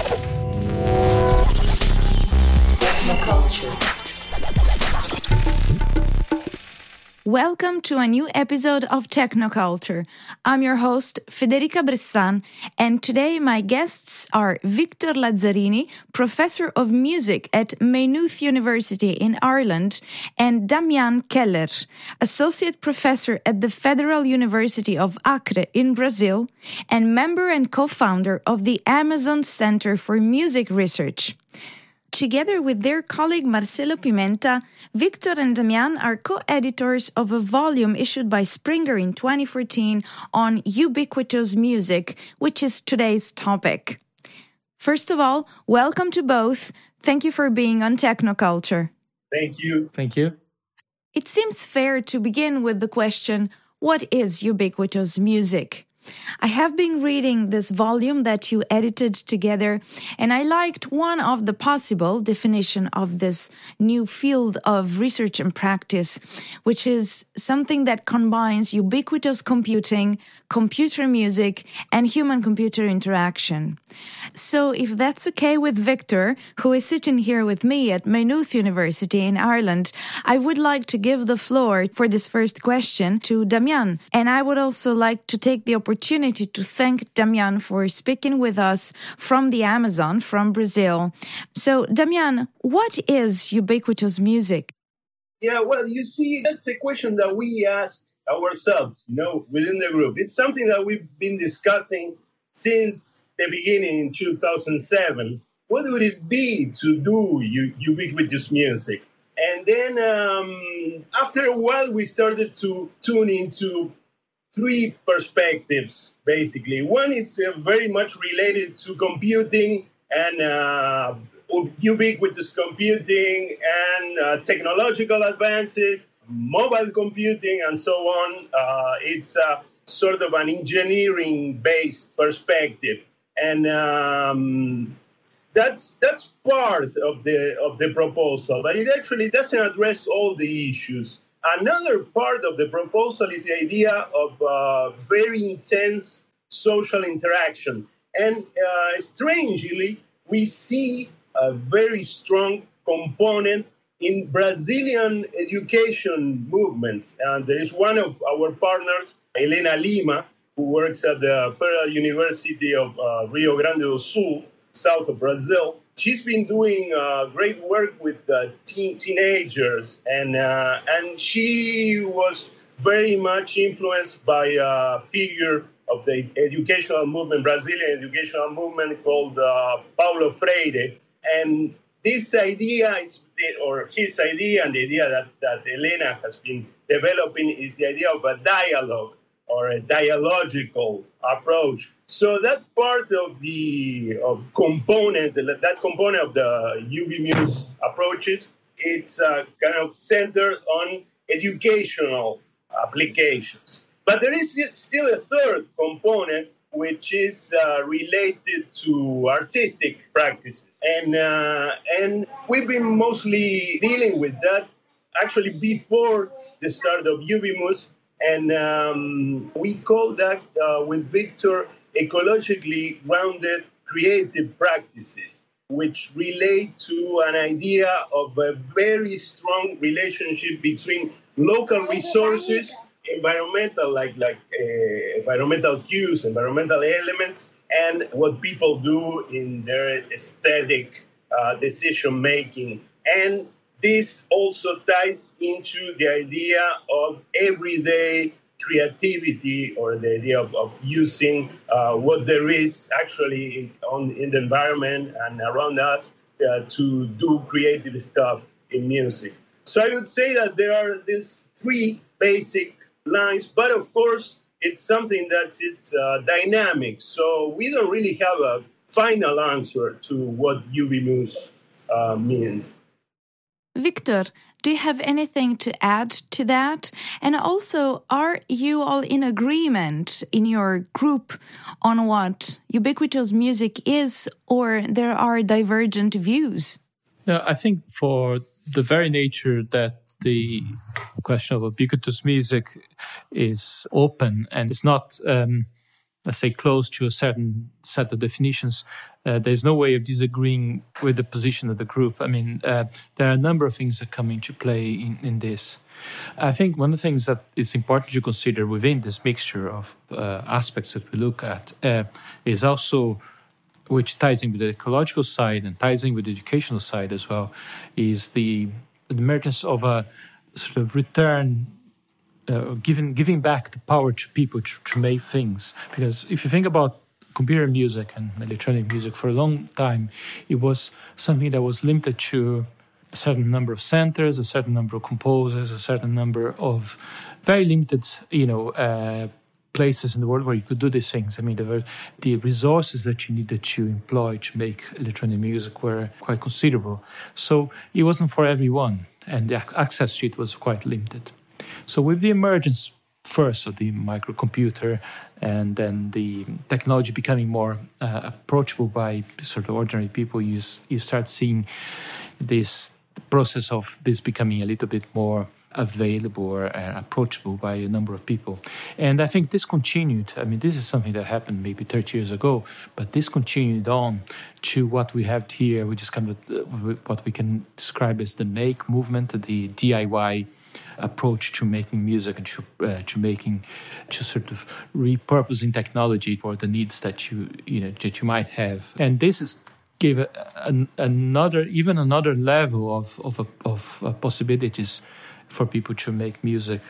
Welcome to a new episode of Technoculture. I'm your host, Federica Bressan, and today my guests are Victor Lazzarini, Professor of Music at Maynooth University in Ireland, and Damian Keller, Associate Professor at the Federal University of Acre in Brazil, and member and co-founder of the Amazon Center for Music Research. Together with their colleague Marcelo Pimenta, Victor and Damian are co-editors of a volume issued by Springer in 2014 on ubiquitous music, which is today's topic. First of all, welcome to both. Thank you for being on Technoculture. Thank you. Thank you. It seems fair to begin with the question, what is ubiquitous music? I have been reading this volume that you edited together, and I liked one of the possible definition of this new field of research and practice, which is something that combines ubiquitous computing, computer music, and human-computer interaction. So if that's okay with Victor, who is sitting here with me at Maynooth University in Ireland, I would like to give the floor for this first question to Damian. And I would also like to take the opportunity to thank Damian for speaking with us from the Amazon, from Brazil. So, Damian, what is ubiquitous music? Yeah, well, you see, that's a question that we ask ourselves, within the group. It's something that we've been discussing since the beginning in 2007. What would it be to do ubiquitous music? And then after a while, we started to tune into three perspectives, basically. One is very much related to computing and ubiquitous computing and technological advances, mobile computing, and so on. It's sort of an engineering-based perspective, and that's part of the proposal. But it actually doesn't address all the issues. Another part of the proposal is the idea of very intense social interaction, and strangely, we see a very strong component in Brazilian education movements. And there is one of our partners, Helena Lima, who works at the Federal University of Rio Grande do Sul, south of Brazil. She's been doing great work with teenagers, and she was very much influenced by a figure of the educational movement, Brazilian educational movement called Paulo Freire. And this idea his idea and the idea that Helena has been developing is the idea of a dialogue or a dialogical approach. So that part of the component of the UbiMuse approaches, it's kind of centered on educational applications. But there is still a third component, which is related to artistic practices. And we've been mostly dealing with that actually before the start of UbiMuse. And we call that with Victor ecologically grounded creative practices, which relate to an idea of a very strong relationship between local resources, environmental environmental cues, environmental elements, and what people do in their aesthetic decision making. And this also ties into the idea of everyday creativity, or the idea of using what there is actually in the environment and around us to do creative stuff in music. So I would say that there are these three basic lines, but of course it's something that's dynamic. So we don't really have a final answer to what UbiMuse means. Victor, do you have anything to add to that? And also, are you all in agreement in your group on what ubiquitous music is, or there are divergent views? No, I think for the very nature that the question of ubiquitous music is open and it's not let's say, close to a certain set of definitions, there's no way of disagreeing with the position of the group. I mean, there are a number of things that come into play in this. I think one of the things that is important to consider within this mixture of aspects that we look at is also, which ties in with the ecological side and ties in with the educational side as well, is the emergence of a sort of return, giving back the power to people to make things. Because if you think about computer music and electronic music, for a long time, it was something that was limited to a certain number of centers, a certain number of composers, a certain number of very limited, places in the world where you could do these things. I mean, the resources that you needed to employ to make electronic music were quite considerable. So it wasn't for everyone, and the access to it was quite limited. So with the emergence first of the microcomputer and then the technology becoming more approachable by sort of ordinary people, you start seeing this process of this becoming a little bit more available or approachable by a number of people. And I think this continued. I mean, this is something that happened maybe 30 years ago, but this continued on to what we have here, which is kind of what we can describe as the make movement, the DIY approach to making music and to sort of repurposing technology for the needs that you might have. And this gave another level of possibilities for people to make music.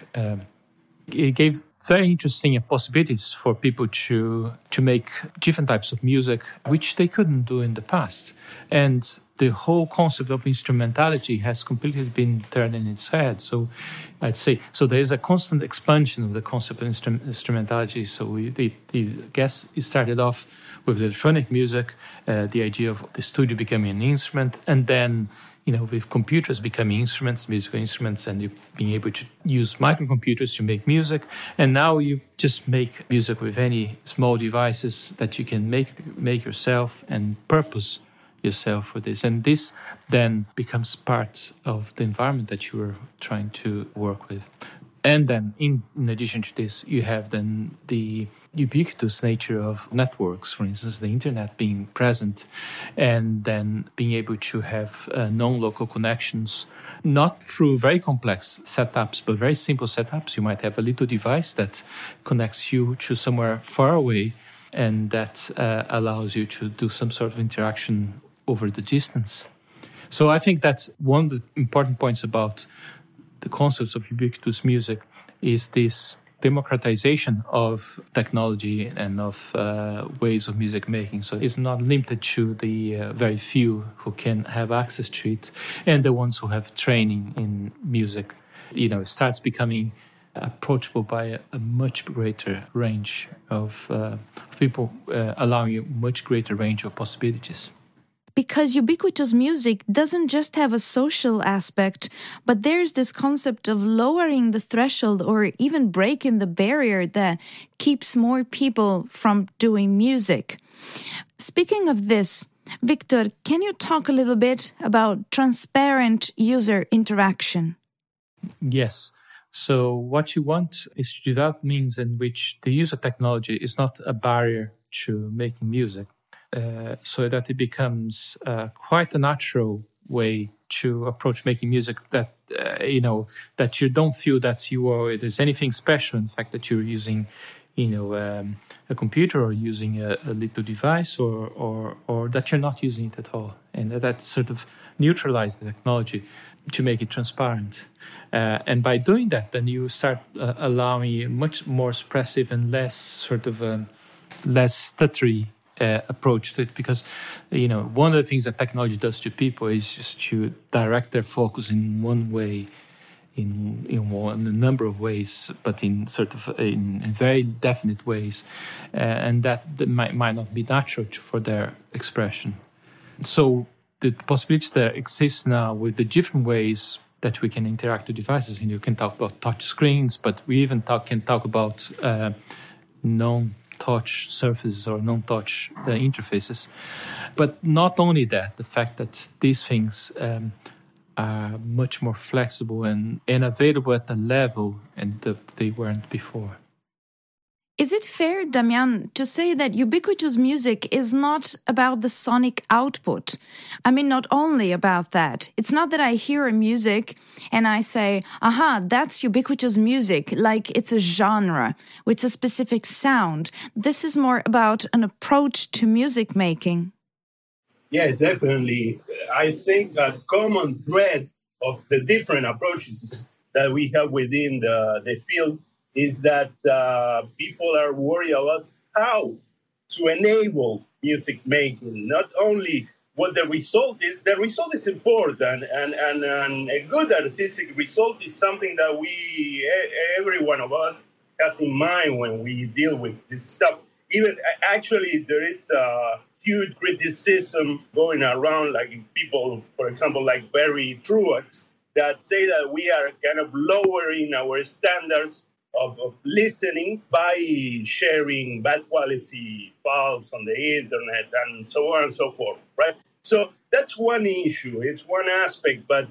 It gave very interesting possibilities for people to make different types of music, which they couldn't do in the past. And the whole concept of instrumentality has completely been turned in its head. So I'd say, there is a constant expansion of the concept of instrumentality. So it started off with electronic music, the idea of the studio becoming an instrument, and then with computers becoming instruments, musical instruments, and you being able to use microcomputers to make music. And now you just make music with any small devices that you can make yourself and purpose yourself for this. And this then becomes part of the environment that you are trying to work with. And then in addition to this, you have then the ubiquitous nature of networks, for instance, the internet being present, and then being able to have non-local connections, not through very complex setups, but very simple setups. You might have a little device that connects you to somewhere far away, and that allows you to do some sort of interaction over the distance. So I think that's one of the important points about the concepts of ubiquitous music, is this democratization of technology and of ways of music making. So it's not limited to the very few who can have access to it and the ones who have training in music. It starts becoming approachable by a much greater range of people, allowing a much greater range of possibilities. Because ubiquitous music doesn't just have a social aspect, but there's this concept of lowering the threshold or even breaking the barrier that keeps more people from doing music. Speaking of this, Victor, can you talk a little bit about transparent user interaction? Yes. So what you want is to develop means in which the use of technology is not a barrier to making music. So that it becomes quite a natural way to approach making music, that that you don't feel that there's anything special in the fact that you're using a computer or using a little device or that you're not using it at all, and that sort of neutralize the technology to make it transparent. And by doing that, then you start allowing a much more expressive and less stuttery approach to it, because one of the things that technology does to people is just to direct their focus in one way, in a number of ways, but in very definite ways, and that might not be natural for their expression. So the possibilities that exist now with the different ways that we can interact with devices, you can talk about touch screens, but we even can talk about non-touch surfaces or non-touch interfaces. But not only that, the fact that these things are much more flexible and available at the level and that they weren't before. Is it fair, Damian, to say that ubiquitous music is not about the sonic output? I mean, not only about that. It's not that I hear a music and I say, aha, that's ubiquitous music, like it's a genre with a specific sound. This is more about an approach to music making. Yes, definitely. I think that common thread of the different approaches that we have within the field is that people are worried about how to enable music making, not only what the result is. The result is important, and a good artistic result is something that every one of us has in mind when we deal with this stuff. Even actually, there is huge criticism going around, like people, for example, like Barry Truax, that say that we are kind of lowering our standards of listening by sharing bad quality files on the internet and so on and so forth, right? So that's one issue. It's one aspect, but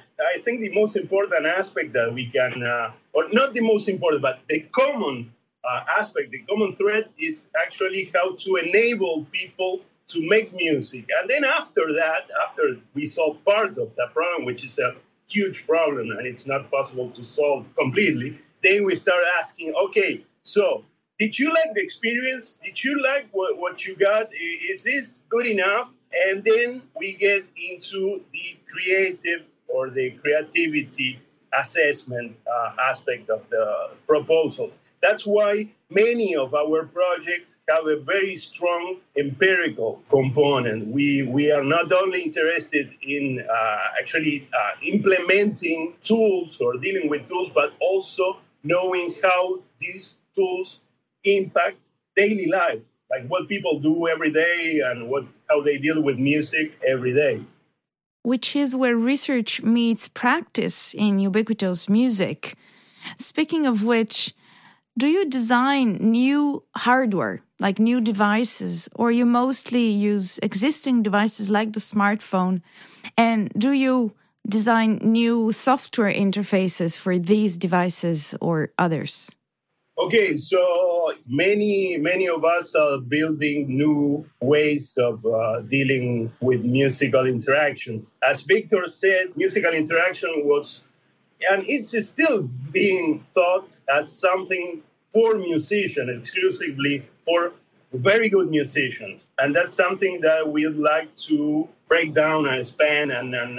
I think the most important aspect that we can, or not the most important, but the common aspect, the common thread is actually how to enable people to make music. And then after that, after we solve part of that problem, which is a huge problem and it's not possible to solve completely, then we start asking, okay, so did you like the experience? Did you like what you got? Is this good enough? And then we get into the creative or the creativity assessment aspect of the proposals. That's why many of our projects have a very strong empirical component. We are not only interested in actually implementing tools or dealing with tools, but also knowing how these tools impact daily life, like what people do every day and how they deal with music every day. Which is where research meets practice in ubiquitous music. Speaking of which, do you design new hardware, like new devices, or you mostly use existing devices like the smartphone? And do you design new software interfaces for these devices or others? Okay, so many of us are building new ways of dealing with musical interaction. As Victor said, musical interaction was, and it's still being thought as something for musicians, exclusively for very good musicians. And that's something that we'd like to break down and expand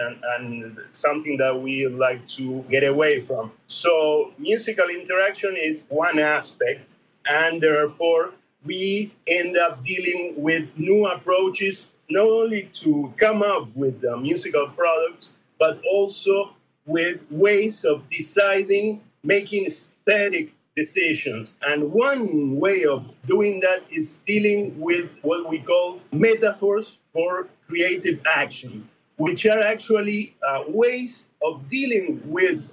and something that we like to get away from. So musical interaction is one aspect, and therefore we end up dealing with new approaches, not only to come up with musical products, but also with ways of deciding, making aesthetic decisions. And one way of doing that is dealing with what we call metaphors for creative action, which are actually ways of dealing with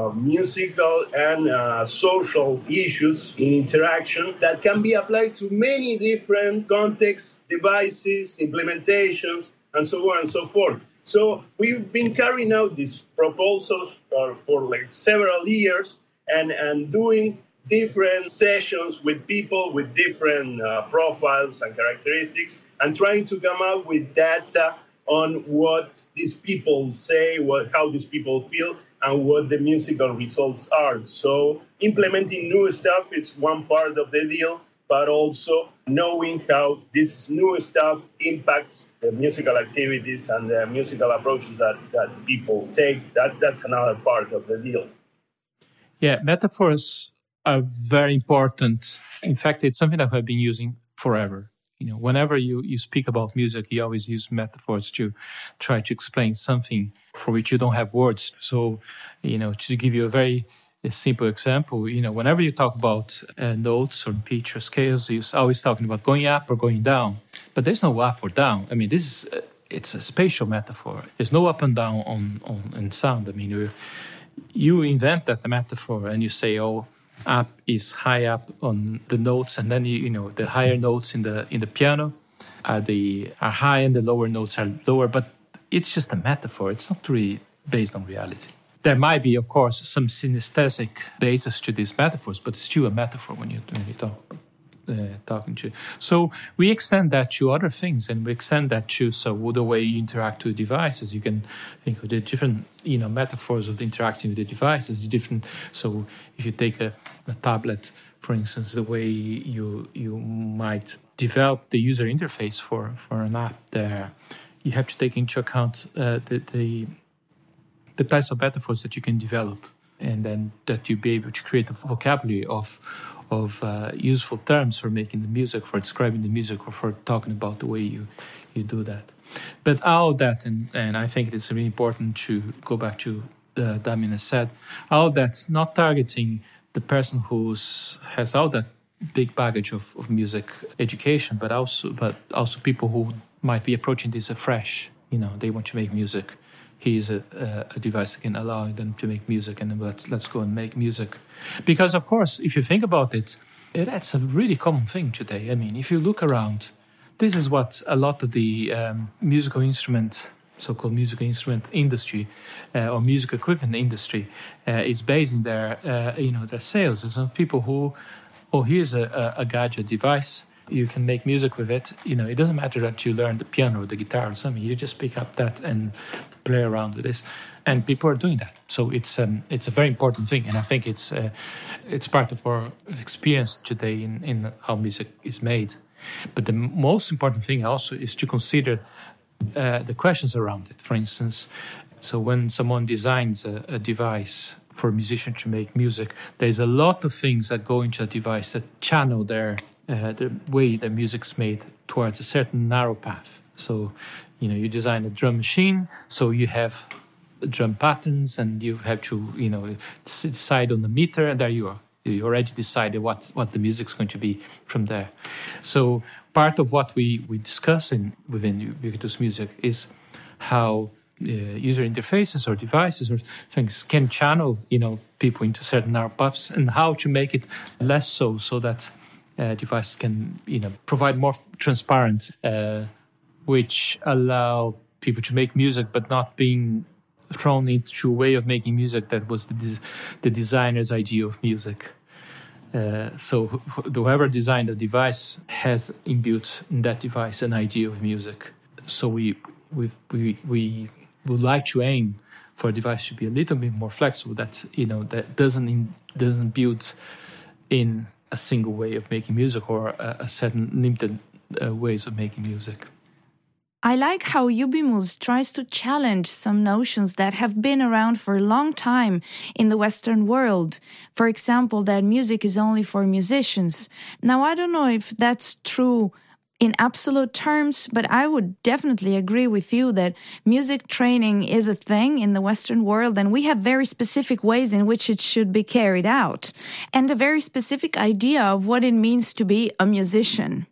musical and social issues in interaction that can be applied to many different contexts, devices, implementations, and so on and so forth. So we've been carrying out these proposals for like several years and doing different sessions with people with different profiles and characteristics, and trying to come up with data on what these people say, how these people feel, and what the musical results are. So implementing new stuff is one part of the deal, but also knowing how this new stuff impacts the musical activities and the musical approaches that people take. That's another part of the deal. Yeah, metaphors are very important. In fact, it's something that I've been using forever. You know, whenever you speak about music, you always use metaphors to try to explain something for which you don't have words. So, you know, to give you a very simple example, you know, whenever you talk about notes or pitch or scales, you're always talking about going up or going down. But there's no up or down. I mean, it's a spatial metaphor. There's no up and down on sound. I mean, you invent that metaphor and you say, oh, up is high up on the notes, and then you know the higher notes in the piano are high and the lower notes are lower. But it's just a metaphor. It's not really based on reality. There might be, of course, some synesthetic basis to these metaphors, but it's still a metaphor when you talk. talking to. So we extend that to other things, and we extend that to the way you interact with devices. You can think of the different metaphors of interacting with the devices. So if you take a tablet, for instance, the way you might develop the user interface for an app there, you have to take into account the types of metaphors that you can develop, and then that you be able to create a vocabulary of useful terms for making the music, for describing the music, or for talking about the way you do that. But all that, and I think it's really important to go back to Damien has said, all that's not targeting the person who has all that big baggage of music education, but also people who might be approaching this afresh. They want to make music. Here's a device that can allow them to make music, and then let's go and make music. Because, of course, if you think about it, that's a really common thing today. I mean, if you look around, this is what a lot of the so-called musical instrument industry or music equipment industry is based in their sales. There's some people who, here's a gadget device. You can make music with it. It doesn't matter that you learn the piano or the guitar or something. You just pick up that and play around with this, and people are doing that. So it's a very important thing, and I think it's part of our experience today in how music is made. But the most important thing also is to consider the questions around it. For instance, so when someone designs a device for a musician to make music, there's a lot of things that go into a device that channel the way the music's made towards a certain narrow path. So, you design a drum machine, so you have drum patterns, and you have to, decide on the meter, and there you are. You already decided what the music's going to be from there. So part of what we discuss within Ubiquitous Music is how user interfaces or devices or things can channel, people into certain narrow paths, and how to make it less so that devices can, provide more transparent, which allow people to make music, but not being thrown into a way of making music that was the designer's idea of music. So whoever designed the device has inbuilt in that device an idea of music. So we would like to aim for a device to be a little bit more flexible, that that doesn't build in a single way of making music or a certain limited ways of making music. I like how Ubimus tries to challenge some notions that have been around for a long time in the Western world. For example, that music is only for musicians. Now, I don't know if that's true in absolute terms, but I would definitely agree with you that music training is a thing in the Western world, and we have very specific ways in which it should be carried out, and a very specific idea of what it means to be a musician.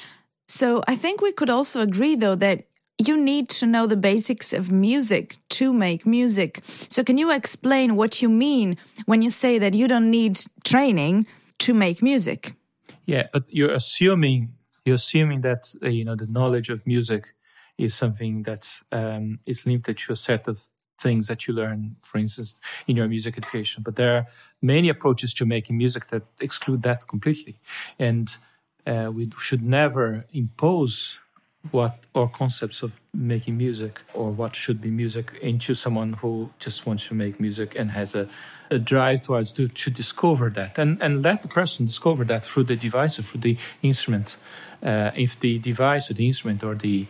So I think we could also agree, though, that you need to know the basics of music to make music. So can you explain what you mean when you say that you don't need training to make music? Yeah, but you're assuming that the knowledge of music is something that is limited to a set of things that you learn, for instance, in your music education. But there are many approaches to making music that exclude that completely, and we should never impose what our concepts of making music or what should be music into someone who just wants to make music and has a drive towards to discover that and let the person discover that through the device or through the instrument. If the device or the instrument or the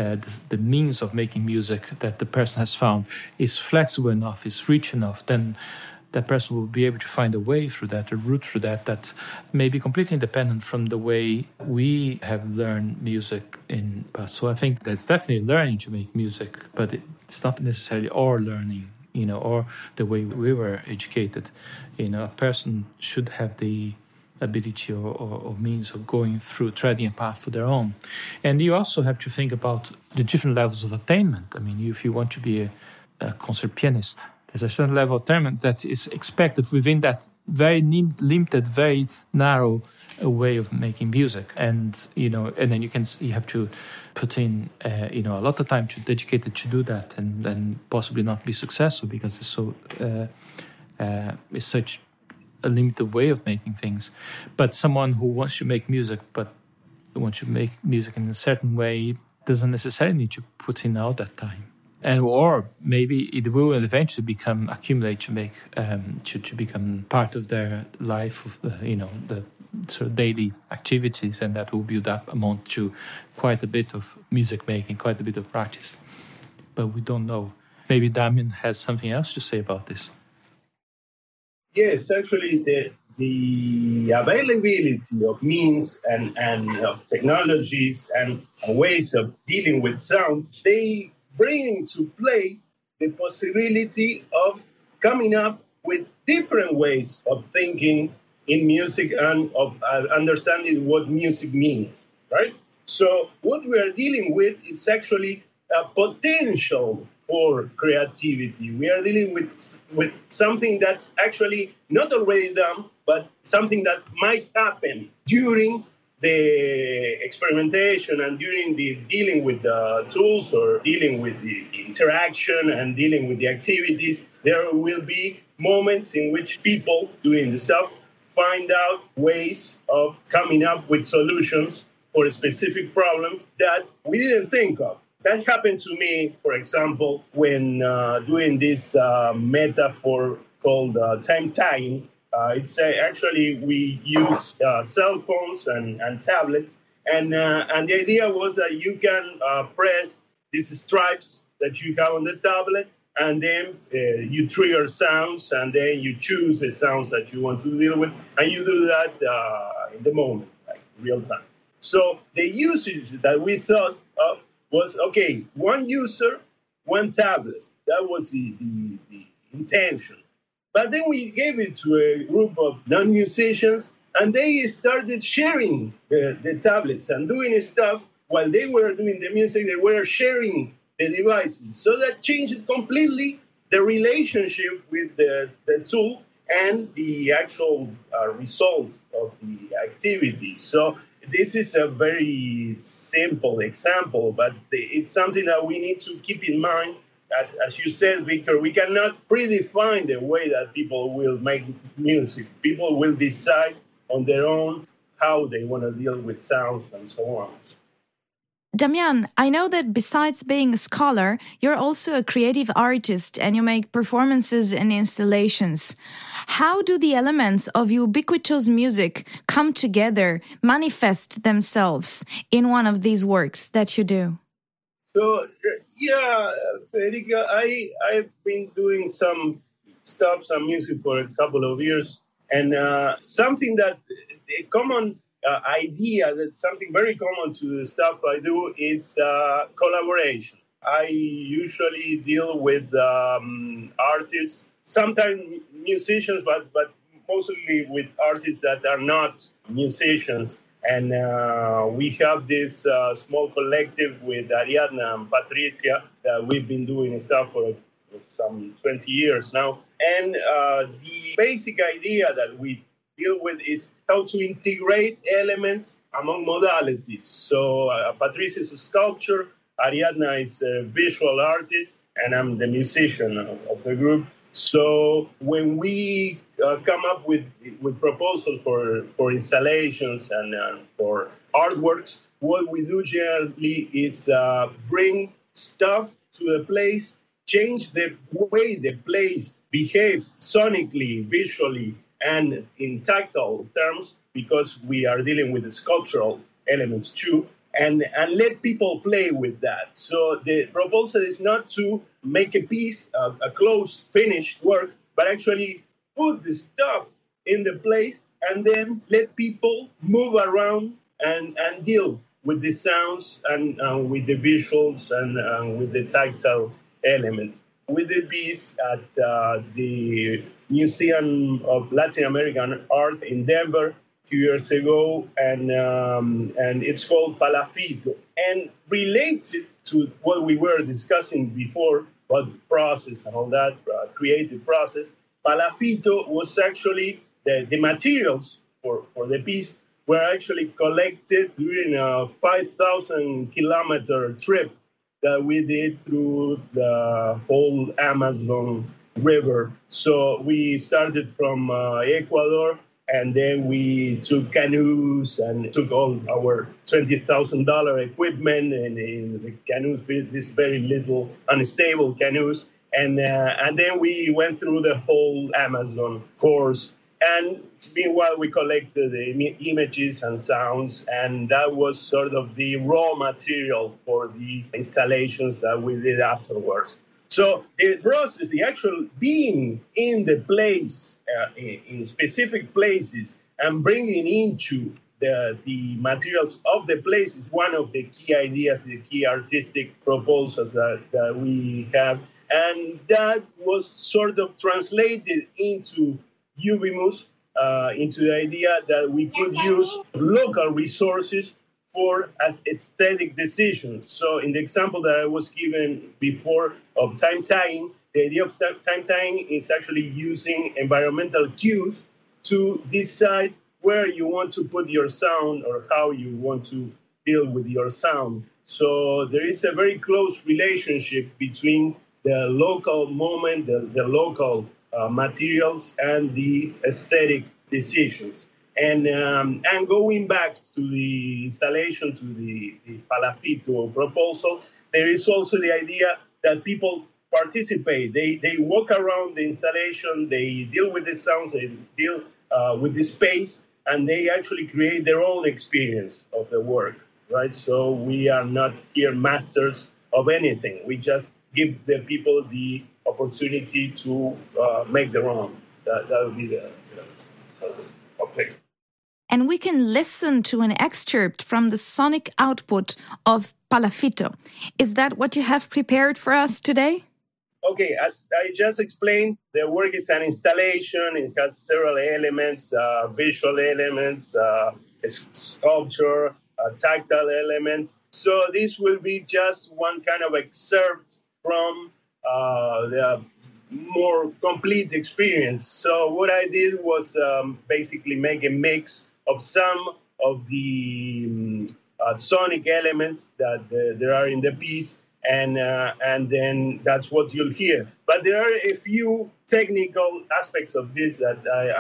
means of making music that the person has found is flexible enough, is rich enough, then that person will be able to find a way through that, a route through that may be completely independent from the way we have learned music in the past. So I think that's definitely learning to make music, but it's not necessarily our learning, or the way we were educated. A person should have the ability or means of going through, treading a path for their own. And you also have to think about the different levels of attainment. I mean, if you want to be a concert pianist, there's a certain level of attainment that is expected within that very limited, very narrow way of making music. And, and then you have to put in, a lot of time to dedicate it to do that and possibly not be successful because it's so, it's such a limited way of making things. But someone who wants to make music, but wants to make music in a certain way, doesn't necessarily need to put in all that time. And or maybe it will eventually accumulate to make to become part of their life, of the sort of daily activities, and that will build up amount to quite a bit of music making, quite a bit of practice. But we don't know. Maybe Damien has something else to say about this. Yes, actually, the availability of means and of technologies and ways of dealing with sound, they bring into play the possibility of coming up with different ways of thinking in music and of understanding what music means, right? So what we are dealing with is actually a potential for creativity. We are dealing with something that's actually not already done, but something that might happen during the experimentation and during the dealing with the tools or dealing with the interaction and dealing with the activities. There will be moments in which people doing the stuff find out ways of coming up with solutions for specific problems that we didn't think of. That happened to me, for example, when doing this metaphor called time tagging. It's actually we use cell phones and tablets, and the idea was that you can press these stripes that you have on the tablet, and then you trigger sounds, and then you choose the sounds that you want to deal with, and you do that in the moment, like real time. So the usage that we thought of was, okay, one user, one tablet. That was the intention. But then we gave it to a group of non-musicians, and they started sharing the tablets and doing stuff while they were doing the music. They were sharing the devices. So that changed completely the relationship with the tool and the actual result of the activity. So this is a very simple example, but it's something that we need to keep in mind. As you said, Victor, we cannot predefine the way that people will make music. People will decide on their own how they want to deal with sounds and so on. Damian, I know that besides being a scholar, you're also a creative artist and you make performances and installations. How do the elements of ubiquitous music come together, manifest themselves in one of these works that you do? So, Federica, I've been doing some music for a couple of years, and something that a common idea, that's something very common to the stuff I do, is collaboration. I usually deal with artists, sometimes musicians, but mostly with artists that are not musicians. And we have this small collective with Ariadna and Patricia that we've been doing stuff for some 20 years now. And the basic idea that we deal with is how to integrate elements among modalities. So Patricia is a sculptor, Ariadna is a visual artist, and I'm the musician of the group. So when we come up with proposals for installations and for artworks, what we do generally is bring stuff to the place, change the way the place behaves sonically, visually, and in tactile terms, because we are dealing with the sculptural elements too, and let people play with that. So the proposal is not to make a piece, a closed, finished work, but actually put the stuff in the place and then let people move around and deal with the sounds and with the visuals and with the tactile elements. We did this at the Museum of Latin American Art in Denver 2 years ago, and it's called Palafito. And related to what we were discussing before about the process and all that, creative process, Palafito was actually the materials for the piece were actually collected during a 5,000-kilometer trip that we did through the whole Amazon river. So we started from Ecuador, and then we took canoes and took all our $20,000 equipment and the canoes, this very little unstable canoes. And then we went through the whole Amazon course. And meanwhile, we collected the images and sounds, and that was sort of the raw material for the installations that we did afterwards. So the process, the actual being in the place, in specific places, and bringing into the materials of the place is one of the key ideas, the key artistic proposals that we have. And that was sort of translated into Ubimus, into the idea that we could use local resources for aesthetic decisions. So in the example that I was given before of time tagging, the idea of time tagging is actually using environmental cues to decide where you want to put your sound or how you want to deal with your sound. So there is a very close relationship between the local moment, the local materials, and the aesthetic decisions. And going back to the installation, to the Palafito proposal, there is also the idea that people participate. They walk around the installation, they deal with the sounds, they deal with the space, and they actually create their own experience of the work, right? So we are not here masters of anything. We just give the people the opportunity to make their own. That would be the okay. And we can listen to an excerpt from the sonic output of Palafito. Is that what you have prepared for us today? Okay, as I just explained, the work is an installation. It has several elements, visual elements, sculpture, tactile elements. So this will be just one kind of excerpt from the more complete experience. So what I did was basically make a mix of some of the sonic elements that there are in the piece, and then that's what you'll hear. But there are a few technical aspects of this that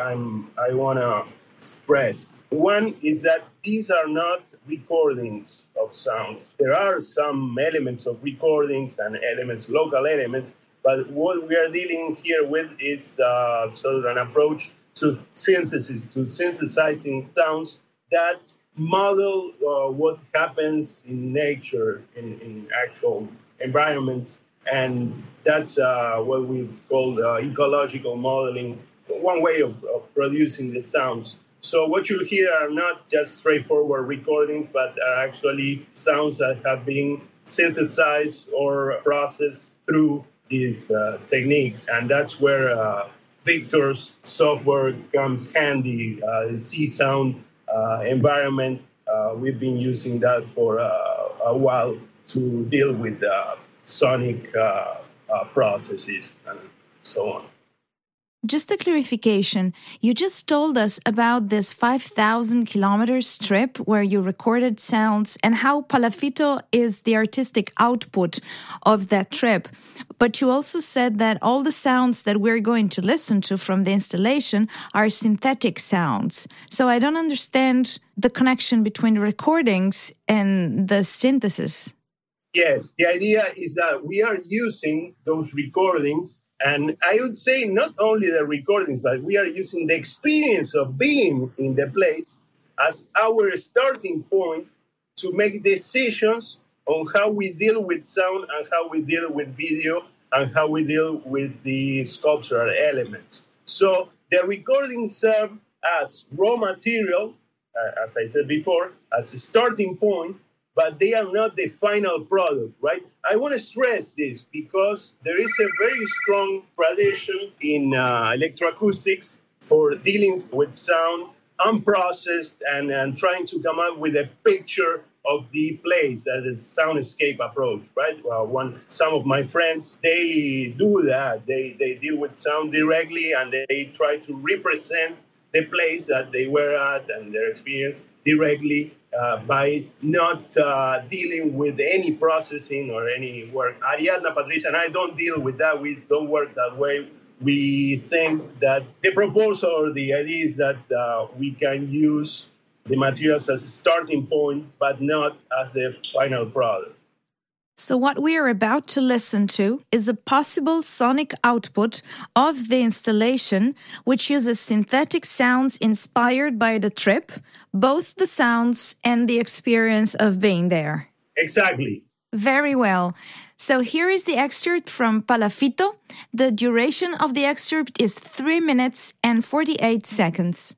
I want to stress. One is that these are not recordings of sounds. There are some elements of recordings and elements, local elements, but what we are dealing here with is sort of an approach to synthesis, to synthesizing sounds that model what happens in nature, in actual environments. And that's what we call ecological modeling, one way of producing the sounds. So what you hear are not just straightforward recordings, but are actually sounds that have been synthesized or processed through these techniques. And that's where Victor's software comes handy, the C-Sound environment. We've been using that for a while to deal with sonic processes and so on. Just a clarification, you just told us about this 5,000 kilometers trip where you recorded sounds and how Palafito is the artistic output of that trip. But you also said that all the sounds that we're going to listen to from the installation are synthetic sounds. So I don't understand the connection between the recordings and the synthesis. Yes, the idea is that we are using those recordings. And I would say not only the recordings, but we are using the experience of being in the place as our starting point to make decisions on how we deal with sound and how we deal with video and how we deal with the sculptural elements. So the recordings serve as raw material, as I said before, as a starting point, but they are not the final product, right? I want to stress this because there is a very strong tradition in electroacoustics for dealing with sound unprocessed and trying to come up with a picture of the place as a soundscape approach, right? Well, some of my friends, they do that. They deal with sound directly and they try to represent the place that they were at and their experience directly by not dealing with any processing or any work. Ariadna, Patricia, and I don't deal with that. We don't work that way. we think that the proposal or the idea is that we can use the materials as a starting point, but not as a final product. So what we are about to listen to is a possible sonic output of the installation, which uses synthetic sounds inspired by the trip, both the sounds and the experience of being there. Exactly. Very well. So here is the excerpt from Palafito. The duration of the excerpt is 3 minutes and 48 seconds.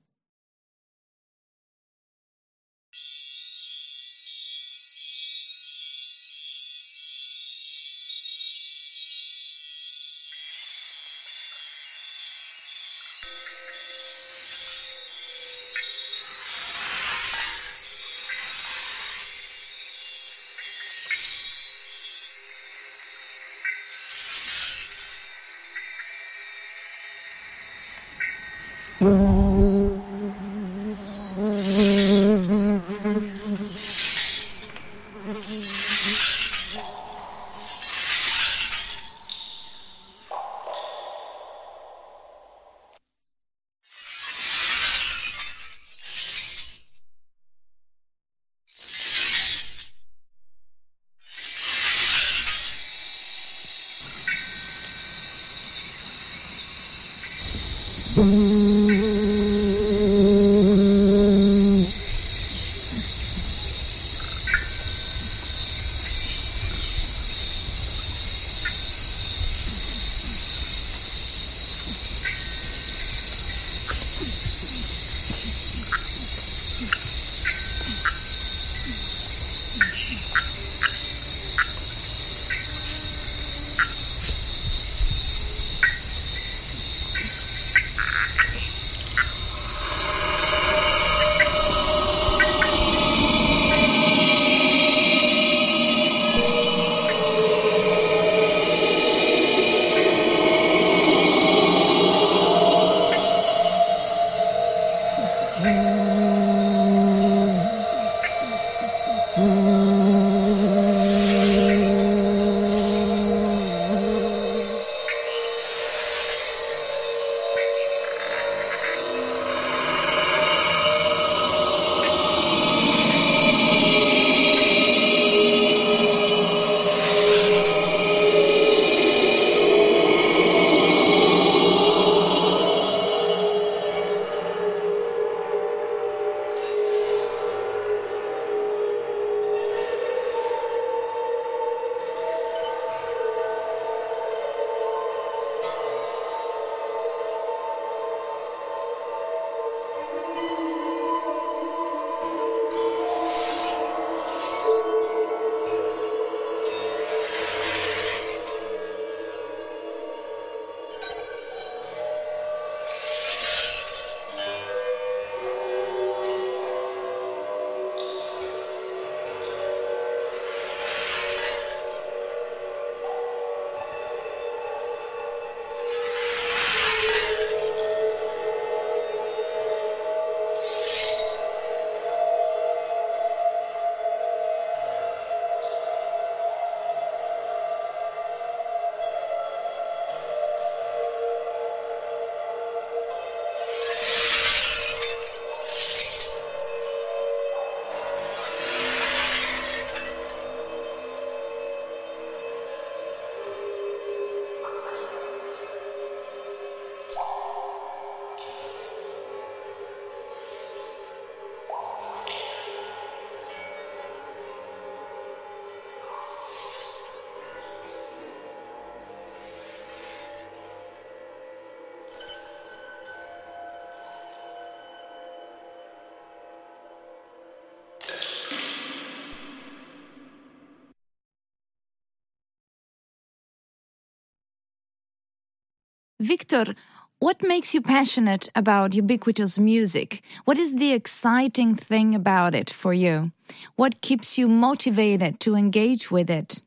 Victor, what makes you passionate about ubiquitous music? What is the exciting thing about it for you? What keeps you motivated to engage with it?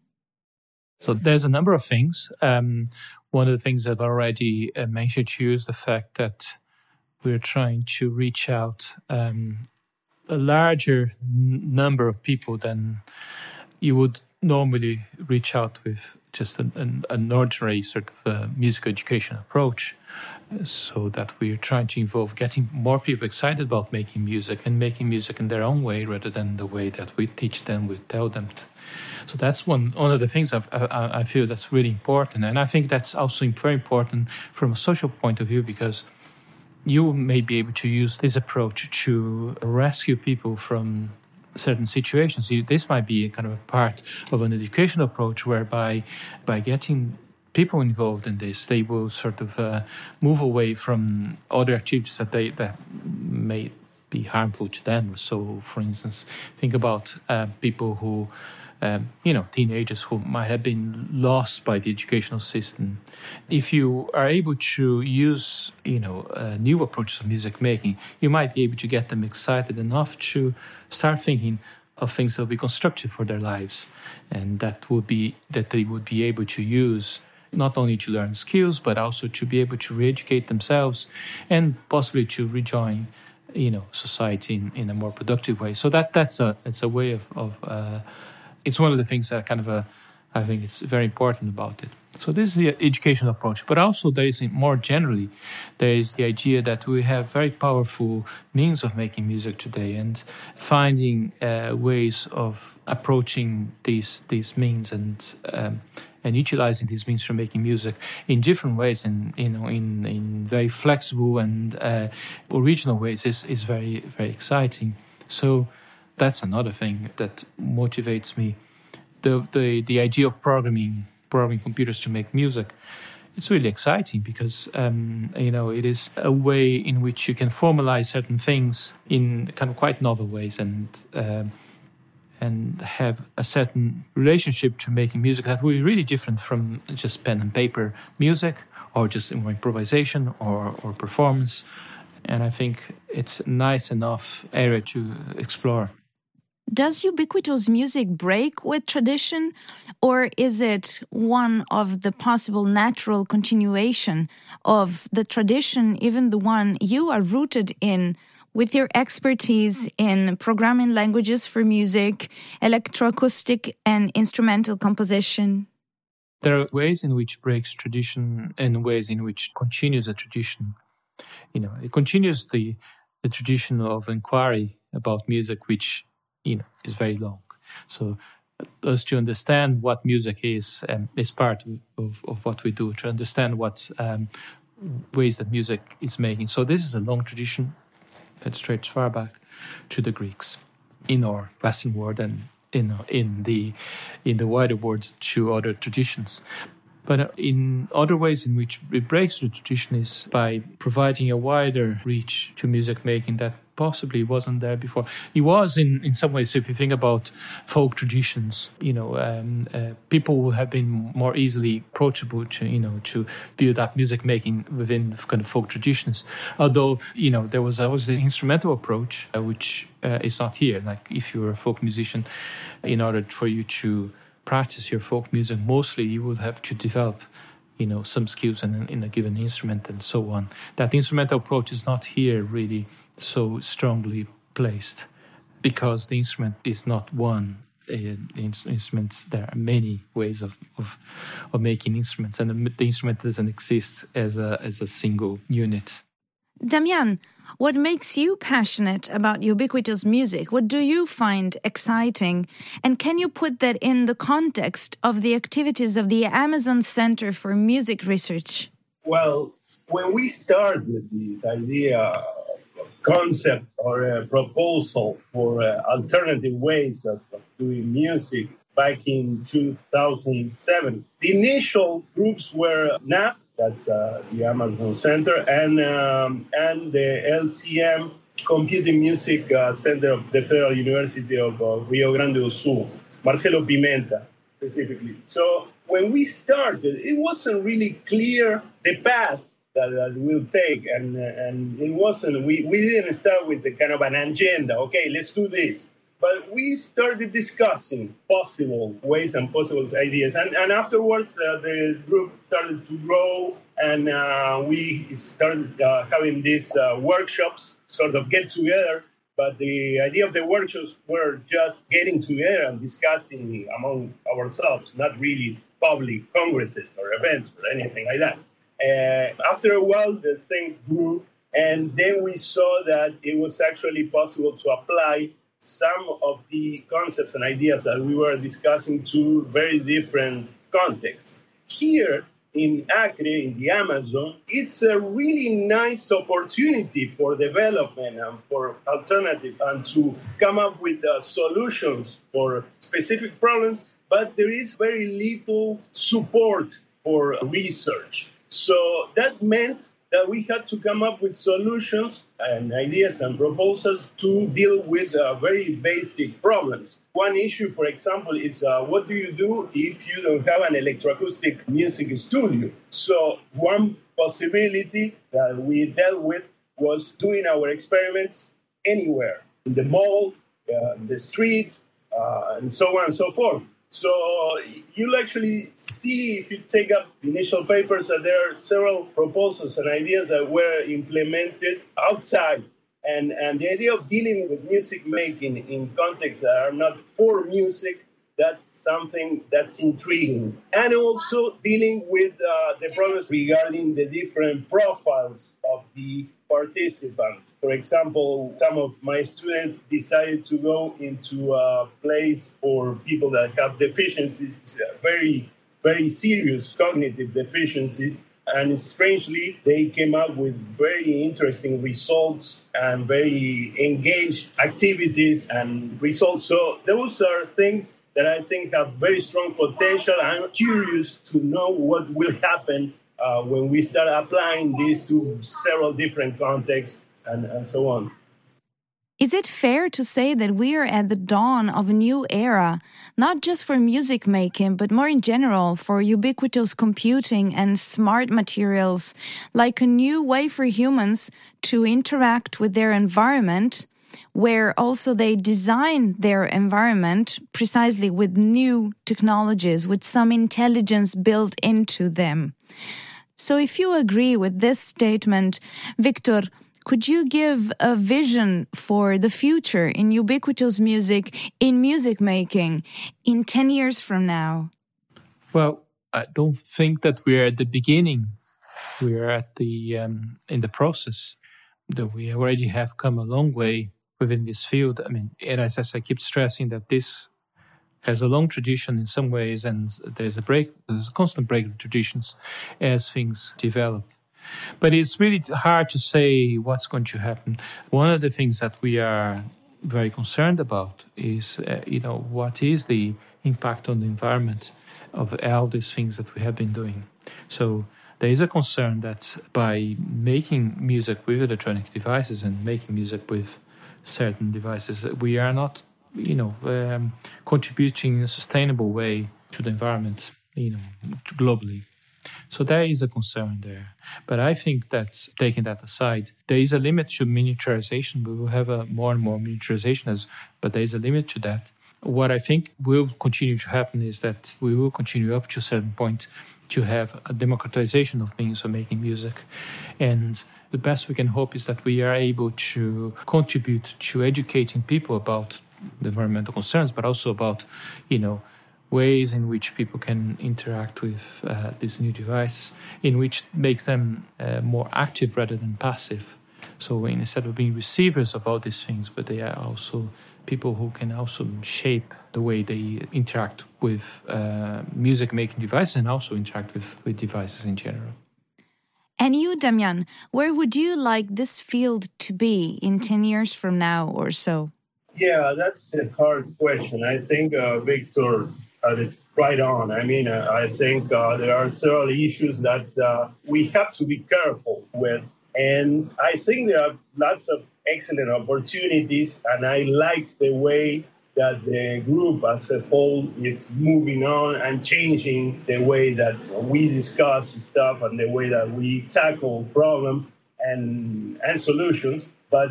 So there's a number of things. One of the things I've already mentioned to you is the fact that we're trying to reach out a larger number of people than you would normally reach out with just an ordinary sort of music education approach, so that we're trying to involve getting more people excited about making music and making music in their own way rather than the way that we teach them, we tell them. So that's one of the things I feel that's really important. And I think that's also very important from a social point of view, because you may be able to use this approach to rescue people from certain situations. This might be kind of a part of an educational approach whereby by getting people involved in this, they will sort of move away from other activities that may be harmful to them. So, for instance, think about people who, teenagers who might have been lost by the educational system. If you are able to use, new approaches of music making, you might be able to get them excited enough to start thinking of things that will be constructive for their lives, and that they would be able to use not only to learn skills, but also to be able to re-educate themselves and possibly to rejoin, society in a more productive way. So it's a way of it's one of the things that I think it's very important about it. So this is the educational approach. But also there is more generally, there is the idea that we have very powerful means of making music today, and finding ways of approaching these means and utilizing these means for making music in different ways, in very flexible and original ways is very, very exciting. So that's another thing that motivates me. The idea of programming computers to make music, it's really exciting because it is a way in which you can formalize certain things in kind of quite novel ways and have a certain relationship to making music that will be really different from just pen and paper music or just more improvisation or performance. And I think it's a nice enough area to explore. Does Ubiquitous music break with tradition, or is it one of the possible natural continuation of the tradition, even the one you are rooted in, with your expertise in programming languages for music, electroacoustic and instrumental composition? There are ways in which breaks tradition and ways in which continues a tradition. It continues the tradition of inquiry about music, which is very long. So us to understand what music is part of what we do, to understand what ways that music is making. So this is a long tradition that stretches far back to the Greeks in our Western world and in the wider world to other traditions. But in other ways in which it breaks the tradition is by providing a wider reach to music making that possibly wasn't there before. It was in some ways, if you think about folk traditions, people would have been more easily approachable to build up music making within kind of folk traditions. Although, there was always the instrumental approach, which is not here. Like if you're a folk musician, in order for you to practice your folk music, mostly you would have to develop some skills in a given instrument and so on. That instrumental approach is not here really so strongly placed, because the instrument is not one. Instruments, there are many ways of making instruments, and the instrument doesn't exist as a single unit. Damian, what makes you passionate about Ubiquitous music? What do you find exciting? And can you put that in the context of the activities of the Amazon Center for Music Research? Well, when we started the idea, concept or a proposal for alternative ways of doing music back in 2007, the initial groups were NAP, that's the Amazon Center, and the LCM, Computing Music Center of the Federal University of Rio Grande do Sul, Marcelo Pimenta specifically. So when we started, it wasn't really clear the path that we'll take, and it wasn't. We didn't start with the kind of an agenda. Okay, let's do this. But we started discussing possible ways and possible ideas. And afterwards, the group started to grow, and we started having these workshops, sort of get together But the idea of the workshops were just getting together and discussing among ourselves, not really public congresses or events or anything like that. After a while, the thing grew, and then we saw that it was actually possible to apply some of the concepts and ideas that we were discussing to very different contexts. Here in Acre, in the Amazon, it's a really nice opportunity for development and for alternative and to come up with solutions for specific problems, but there is very little support for research. So that meant that we had to come up with solutions and ideas and proposals to deal with very basic problems. One issue, for example, is what do you do if you don't have an electroacoustic music studio? So one possibility that we dealt with was doing our experiments anywhere, in the mall, the street, and so on and so forth. So you'll actually see, if you take up initial papers, that there are several proposals and ideas that were implemented outside. And the idea of dealing with music making in contexts that are not for music, that's something that's intriguing. And also dealing with the problems regarding the different profiles of the participants. For example, some of my students decided to go into a place for people that have deficiencies, very, very serious cognitive deficiencies. And strangely, they came up with very interesting results and very engaged activities and results. So those are things that I think have very strong potential. I'm curious to know what will happen when we start applying this to several different contexts and so on. Is it fair to say that we are at the dawn of a new era, not just for music making, but more in general for ubiquitous computing and smart materials, like a new way for humans to interact with their environment, where also they design their environment precisely with new technologies, with some intelligence built into them? So if you agree with this statement, Victor, could you give a vision for the future in ubiquitous music, in music making, in 10 years from now? Well, I don't think that we're at the beginning. We're at the in the process. That we already have come a long way within this field. I mean, and as I keep stressing that this has a long tradition in some ways, and there's a constant break of traditions as things develop. But it's really hard to say what's going to happen. One of the things that we are very concerned about is, what is the impact on the environment of all these things that we have been doing. So there is a concern that by making music with electronic devices and making music with certain devices, we are not, contributing in a sustainable way to the environment, globally. So there is a concern there. But I think that, taking that aside, there is a limit to miniaturization. We will have more and more miniaturization, but there is a limit to that. What I think will continue to happen is that we will continue up to a certain point to have a democratization of means of making music. And the best we can hope is that we are able to contribute to educating people about the environmental concerns, but also about, ways in which people can interact with these new devices, in which makes them more active rather than passive. So instead of being receivers of all these things, but they are also people who can also shape the way they interact with music-making devices and also interact with devices in general. And you, Damian, where would you like this field to be in 10 years from now or so? Yeah, that's a hard question. I think Victor had it right on. I mean, I think there are several issues that we have to be careful with. And I think there are lots of excellent opportunities, and I like the way that the group as a whole is moving on and changing the way that we discuss stuff and the way that we tackle problems and solutions. But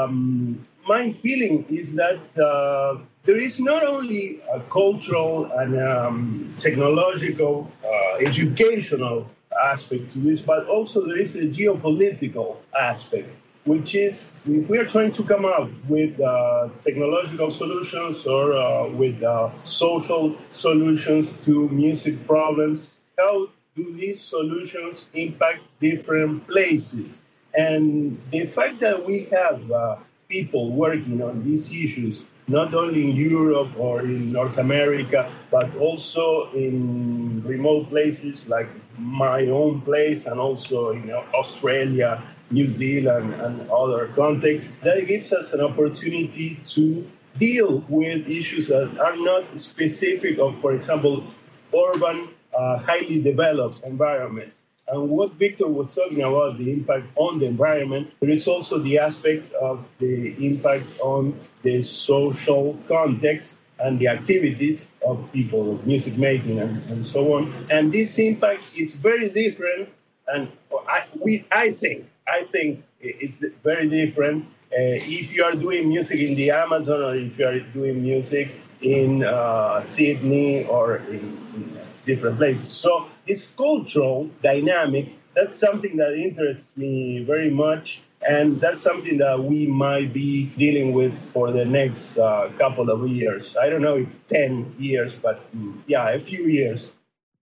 my feeling is that there is not only a cultural and technological, educational aspect to this, but also there is a geopolitical aspect. which is if we are trying to come up with technological solutions or with social solutions to music problems, how do these solutions impact different places? And the fact that we have people working on these issues, not only in Europe or in North America, but also in remote places like my own place and also in Australia, New Zealand, and other contexts, that gives us an opportunity to deal with issues that are not specific of, for example, urban, highly developed environments. And what Victor was talking about, the impact on the environment, there is also the aspect of the impact on the social context and the activities of people, music making and so on. And this impact is very different, and I think it's very different if you are doing music in the Amazon or if you are doing music in Sydney or in different places. So this cultural dynamic, that's something that interests me very much, and that's something that we might be dealing with for the next couple of years. I don't know if 10 years, but a few years.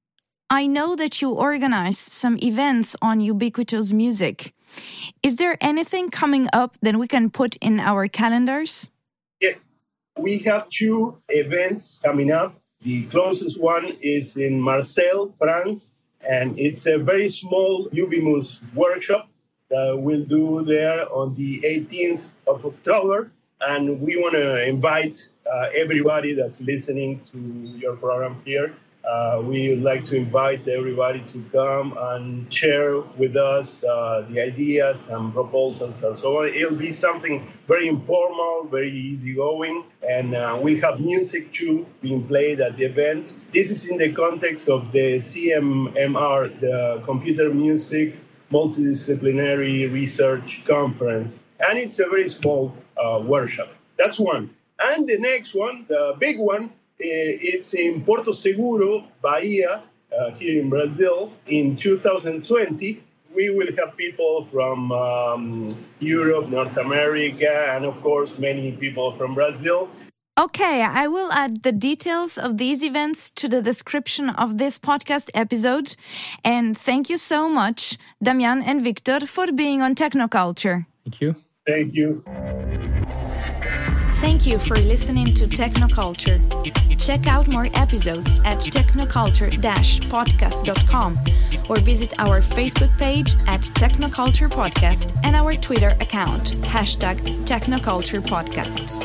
I know that you organize some events on Ubiquitous Music. Is there anything coming up that we can put in our calendars? Yeah, we have 2 events coming up. The closest one is in Marseille, France, and it's a very small Ubimus workshop that we'll do there on the 18th of October. And we want to invite everybody that's listening to your program here. We would like to invite everybody to come and share with us the ideas and proposals and so on. It'll be something very informal, very easygoing, and we'll have music too being played at the event. This is in the context of the CMMR, the Computer Music Multidisciplinary Research Conference, and it's a very small workshop. That's one. And the next one, the big one, it's in Porto Seguro, Bahia, here in Brazil. In 2020, we will have people from Europe, North America, and of course, many people from Brazil. Okay, I will add the details of these events to the description of this podcast episode. And thank you so much, Damian and Victor, for being on Technoculture. Thank you. Thank you. Thank you for listening to Technoculture. Check out more episodes at technoculture-podcast.com or visit our Facebook page at Technoculture Podcast and our Twitter account, #TechnoculturePodcast.